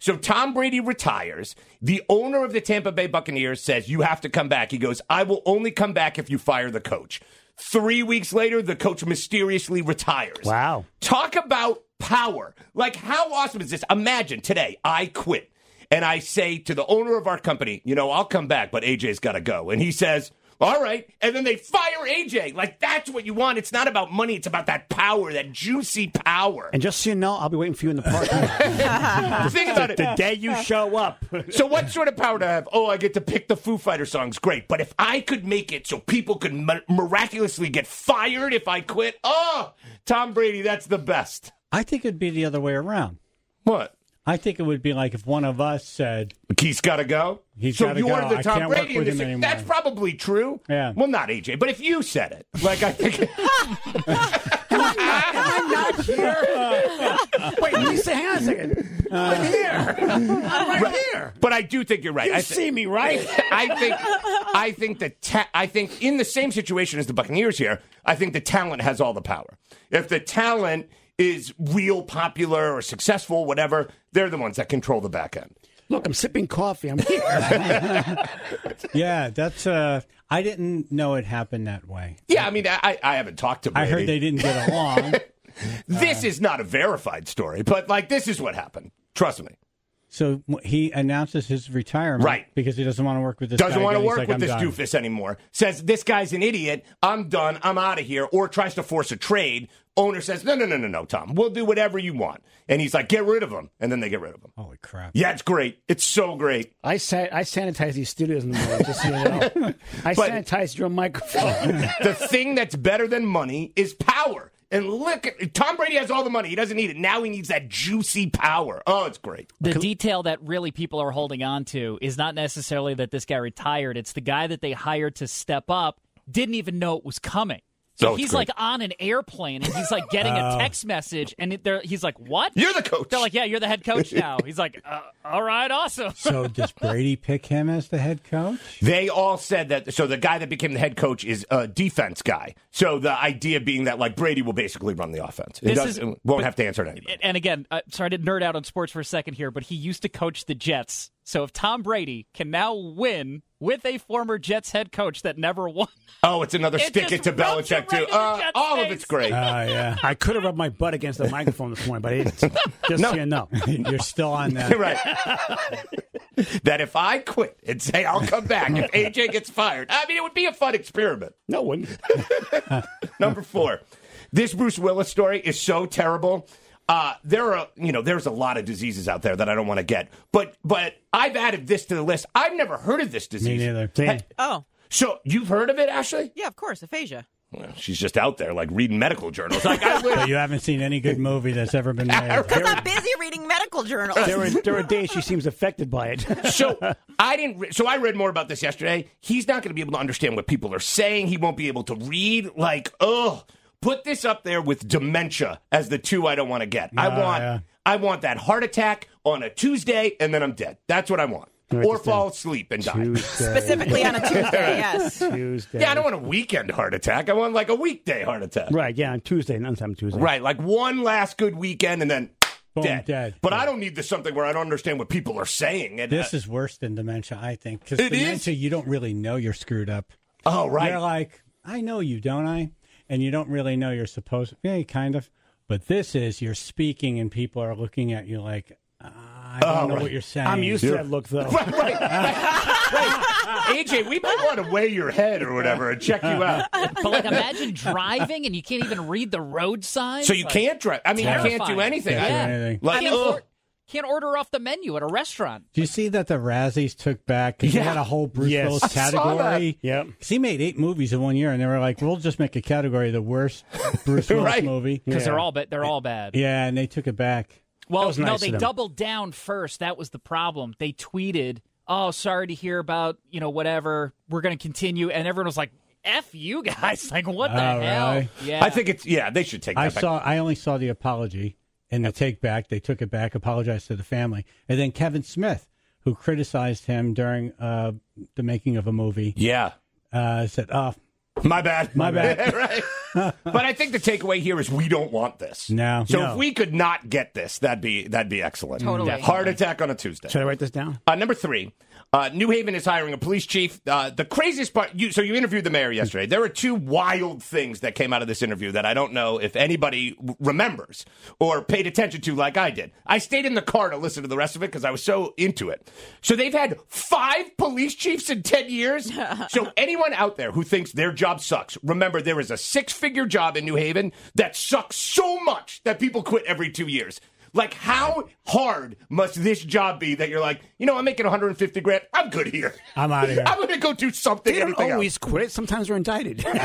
So Tom Brady retires. The owner of the Tampa Bay Buccaneers says, you have to come back. He goes, I will only come back if you fire the coach. 3 weeks later, the coach mysteriously retires. Wow. Talk about power. Like, how awesome is this? Imagine today, I quit. And I say to the owner of our company, I'll come back, but AJ's got to go. And he says, all right. And then they fire AJ. Like, that's what you want. It's not about money. It's about that power, that juicy power. And just so you know, I'll be waiting for you in the park. Think about it. The day you show up. So what sort of power do I have? Oh, I get to pick the Foo Fighter songs. Great. But if I could make it so people could miraculously get fired if I quit, Tom Brady, that's the best. I think it'd be the other way around. What? I think it would be like if one of us said, he's got to go. So you're go. the Tom Brady in this. That's probably true. Yeah. Well, not AJ, but if you said it, like I think. I'm not here. Wait, Lisa, hang on a second. I'm here. I'm right here. But I do think you're right. You see me, right? I think in the same situation as the Buccaneers here, I think the talent has all the power. If the talent is real popular or successful, whatever, they're the ones that control the back end. Look, I'm sipping coffee. I'm here. Yeah, that's. I didn't know it happened that way. Yeah, I mean, I haven't talked to Brady. I heard they didn't get along. This is not a verified story, but this is what happened. Trust me. So he announces his retirement, right? Because he doesn't want to work with this. Doesn't want to work with this done. doofus anymore. Says this guy's an idiot. I'm done. I'm out of here. Or tries to force a trade. Owner says, no, Tom. We'll do whatever you want. And he's like, get rid of him. And then they get rid of him. Holy crap! Yeah, it's great. It's so great. I sanitize these studios in the morning, just so you know. I sanitized your microphone. The thing that's better than money is power. And look, Tom Brady has all the money. He doesn't need it. Now he needs that juicy power. Oh, it's great. The detail that really people are holding on to is not necessarily that this guy retired. It's the guy that they hired to step up didn't even know it was coming. So he's like on an airplane and he's like getting a text message and he's like, what? You're the coach. They're like, yeah, you're the head coach now. He's like, all right, awesome. So does Brady pick him as the head coach? They all said that. So the guy that became the head coach is a defense guy. So the idea being that Brady will basically run the offense. Won't have to answer to anybody. And again, sorry to nerd out on sports for a second here, but he used to coach the Jets. So if Tom Brady can now win with a former Jets head coach that never won. Oh, it's another stick it to Belichick, too. All of it's great. Yeah. I could have rubbed my butt against the microphone this morning, but I didn't. Just so you know. You're still on that. Right. That if I quit and say I'll come back if AJ gets fired, I mean, it would be a fun experiment. No, it wouldn't. Number 4. This Bruce Willis story is so terrible. There's a lot of diseases out there that I don't want to get, but I've added this to the list. I've never heard of this disease. Me neither. Oh. So you've heard of it, Ashley? Yeah, of course, aphasia. Well, she's just out there reading medical journals. But you haven't seen any good movie that's ever been made. Because I'm busy reading medical journals. There are days she seems affected by it. So I read more about this yesterday. He's not going to be able to understand what people are saying. He won't be able to read. Put this up there with dementia as the 2 I don't want to get. I want that heart attack on a Tuesday, and then I'm dead. That's what I want. Or fall asleep and die. Tuesday. Specifically on a Tuesday, yes. Tuesday. Yeah, I don't want a weekend heart attack. I want a weekday heart attack. Right, yeah, on Tuesday, not on Tuesday. Right, one last good weekend and then Boom, dead. But I don't need something where I don't understand what people are saying. And, this is worse than dementia, I think. Because it dementia, you don't really know you're screwed up. Oh, right. You're like, I know you, don't I? And you don't really know you're supposed to. Yeah, kind of. But this is, you're speaking and people are looking at you like, I don't know what you're saying. I'm used to that look, though. Right. AJ, we might want to weigh your head or whatever and check you out. But imagine driving and you can't even read the road signs. So you can't drive. I mean, terrifying. You can't do anything. Can't do anything. Can't order off the menu at a restaurant. Do you see that the Razzies took back? Because they had a whole Bruce Willis category. Yep. Because he made 8 movies in 1 year, and they were like, we'll just make a category of the worst Bruce Willis movie. Because they're all bad. Yeah, and they took it back. Well, no, they doubled down first. That was the problem. They tweeted, "Oh, sorry to hear about, whatever. We're going to continue." And everyone was like, "F you guys." Like, what the hell? Really? Yeah. I think they should take that back. I only saw the apology and the take back. They took it back, apologized to the family. And then Kevin Smith, who criticized him during the making of a movie. Yeah. Said, "Oh, my bad. My bad." Right. But I think the takeaway here is we don't want this. No. So if we could not get this, that'd be excellent. Totally. Heart attack on a Tuesday. Should I write this down? Number 3. New Haven is hiring a police chief. The craziest part, you interviewed the mayor yesterday. There were 2 wild things that came out of this interview that I don't know if anybody remembers or paid attention to like I did. I stayed in the car to listen to the rest of it because I was so into it. So they've had 5 police chiefs in 10 years. So anyone out there who thinks their job sucks, remember there is a 6-figure job in New Haven that sucks so much that people quit every 2 years. Like, how hard must this job be that you're like, I'm making $150,000. I'm good here. I'm out of here. I'm going to go do something. They don't always quit. Sometimes they're indicted. Because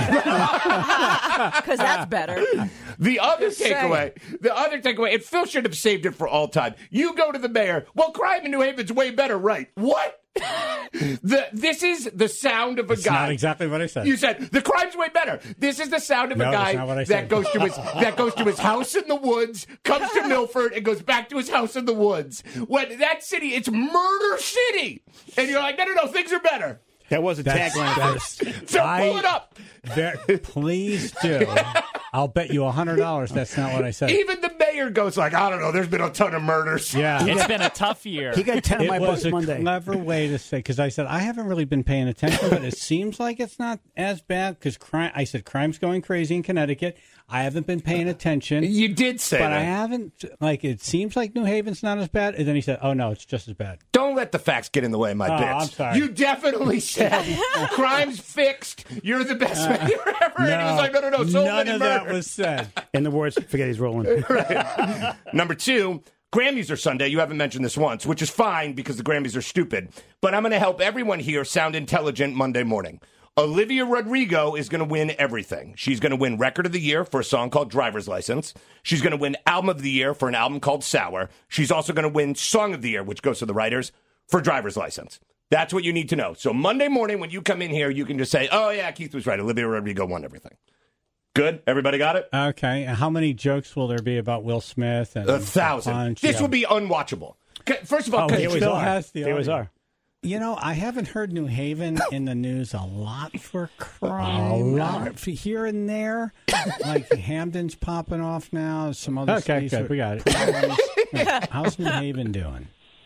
that's better. The other takeaway, and Phil should have saved it for all time. You go to the mayor. Well, crime in New Haven's way better, right? What? This is the sound of a guy. Not exactly what I said. You said the crime's way better. This is the sound of a guy that goes to his house in the woods, comes to Milford, and goes back to his house in the woods. When that city, it's murder city, and you're like, no, things are better. That was a tagline first. So pull it up. Please do. I'll bet you $100 that's not what I said. Even the mayor goes like, I don't know, there's been a ton of murders. Yeah. It's been a tough year. He got 10 of my bucks Monday. It was a clever way to say, because I said, I haven't really been paying attention, but it seems like it's not as bad, because I said, crime's going crazy in Connecticut. I haven't been paying attention. You did say that. But I haven't, it seems like New Haven's not as bad. And then he said, oh, no, it's just as bad. Don't let the facts get in the way of my bits. I'm sorry. You definitely said crime's fixed. You're the best mayor ever. And he was like, no. So none of that was said. In the words, forget he's rolling. Right. Number 2, Grammys are Sunday. You haven't mentioned this once, which is fine because the Grammys are stupid. But I'm going to help everyone here sound intelligent Monday morning. Olivia Rodrigo is going to win everything. She's going to win Record of the Year for a song called Driver's License. She's going to win Album of the Year for an album called Sour. She's also going to win Song of the Year, which goes to the writers, for Driver's License. That's what you need to know. So Monday morning when you come in here, you can just say, oh, yeah, Keith was right. Olivia Rodrigo won everything. Good? Everybody got it? Okay. And how many jokes will there be about Will Smith? And 1,000. Punch? This will be unwatchable. First of all, they always are. I haven't heard New Haven in the news a lot for crime. A lot. Here and there. Like Hamden's popping off now. Some other cities. Okay, good. We got it. How's New Haven doing?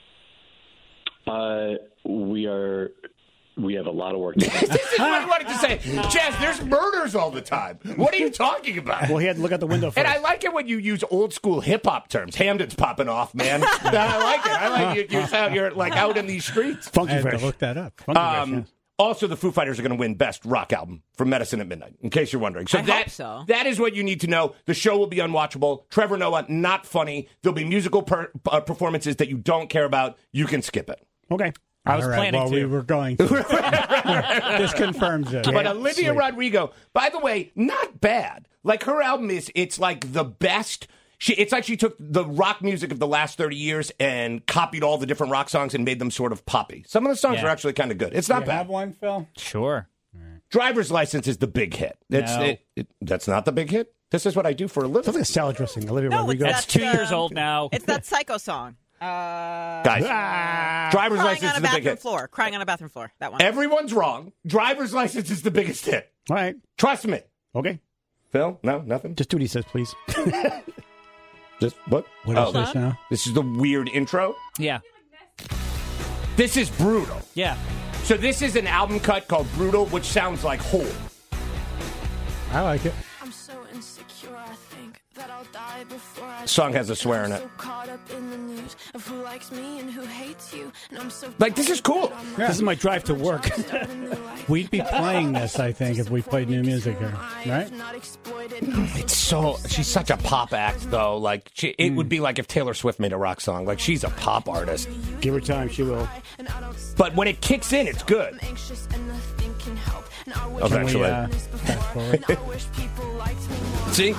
We have a lot of work to do. This is what I wanted to say. Jazz, there's murders all the time. What are you talking about? Well, he had to look out the window first. And I like it when you use old school hip hop terms. Hamden's popping off, man. I like it. I like you're like out in these streets. Funky I had Fresh. to look that up. Funky Fresh, yes. Also, the Foo Fighters are going to win Best Rock Album for Medicine at Midnight, in case you're wondering. I hope so. That is what you need to know. The show will be unwatchable. Trevor Noah, not funny. There'll be musical performances that you don't care about. You can skip it. Okay. I was planning to. We were going to. This confirms it. But Olivia Rodrigo, by the way, not bad. Like, her album it's like the best. It's like she took the rock music of the last 30 years and copied all the different rock songs and made them sort of poppy. Some of the songs are actually kind of good. It's not bad. Have one, Phil? Sure. Driver's License is the big hit. That's not the big hit? This is what I do for a living. Sounds like a salad dressing. Olivia No, Rodrigo. That's 2 years old now. It's that Psycho song. Guys, Driver's License is the big hit. Crying on a bathroom floor. That one. Everyone's wrong. Driver's License is the biggest hit. All right. Trust me. Okay. Phil? No? Nothing? Just do what he says, please. Just what? What is this now? This is the weird intro. Yeah. This is brutal. Yeah. So this is an album cut called Brutal, which sounds like Hole. I like it. I'm so insecure, I think that I'll die before I Song has a swear in it. so caught up in the news of who likes me and who hates you. And I'm so Like, this is cool. Yeah. This is my drive to work. We'd be playing this, I think, if we played new music here, right? It's so... She's such a pop act, though. Like, it would be like if Taylor Swift made a rock song. Like, she's a pop artist. Give her time, she will. But when it kicks in, it's good. Eventually. See?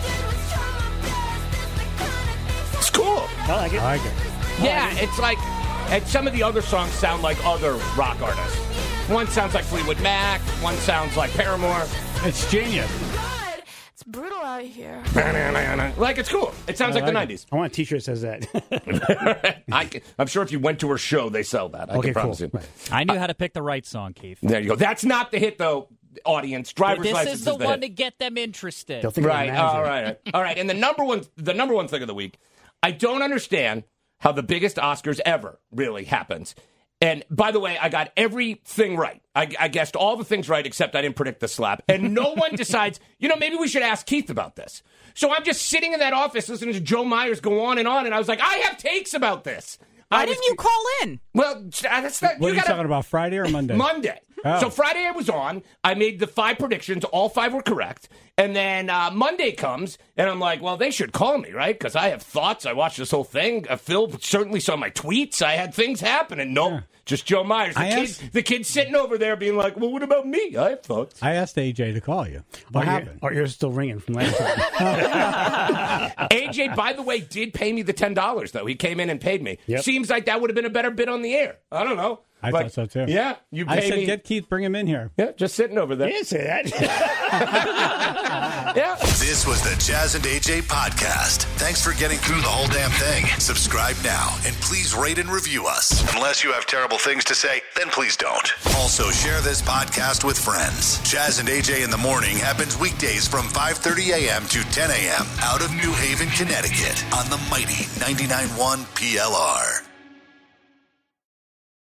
It's cool. I like it. I like it. Yeah, it's like... And some of the other songs sound like other rock artists. One sounds like Fleetwood Mac. One sounds like Paramore. It's genius. It's brutal out here. Like, it's cool. It sounds like the 90s. I want a t-shirt that says that. I'm sure if you went to her show, they sell that. I can promise you. I knew how to pick the right song, Keith. There you go. That's not the hit, though. audience. Driver's This license is the hit. one to get them interested. Right. All right. And the number one thing of the week, I don't understand how the biggest Oscars ever really happens. And by the way, I got everything right. I guessed all the things right, except I didn't predict the slap. And no one decides, maybe we should ask Keith about this. So I'm just sitting in that office listening to Joe Myers go on, and I was like, I have takes about this. Why didn't you call in? Well, that's not. What are you talking about, Friday or Monday? Monday. Oh. So Friday I was on. I made the 5 predictions. All 5 were correct. And then Monday comes, and I'm like, well, they should call me, right? Because I have thoughts. I watched this whole thing. Phil certainly saw my tweets. I had things happen, and nope. Yeah. Just Joe Myers. The kid's sitting over there being like, well, what about me? I have thoughts. I asked AJ to call you. What happened? Or you're still ringing from last time. AJ, by the way, did pay me the $10, though. He came in and paid me. Yep. Seems like that would have been a better bid on the air. I don't know. I thought so, too. Yeah. You pay I said, me. get Keith, bring him in here. Yeah, just sitting over there. You didn't say that. Yeah. This was the Jazz and AJ podcast. Thanks for getting through the whole damn thing. Subscribe now and please rate and review us. Unless you have terrible things to say, then please don't. Also, share this podcast with friends. Jazz and AJ in the Morning happens weekdays from 5:30 a.m. to 10 a.m. out of New Haven, Connecticut on the mighty 99.1 PLR.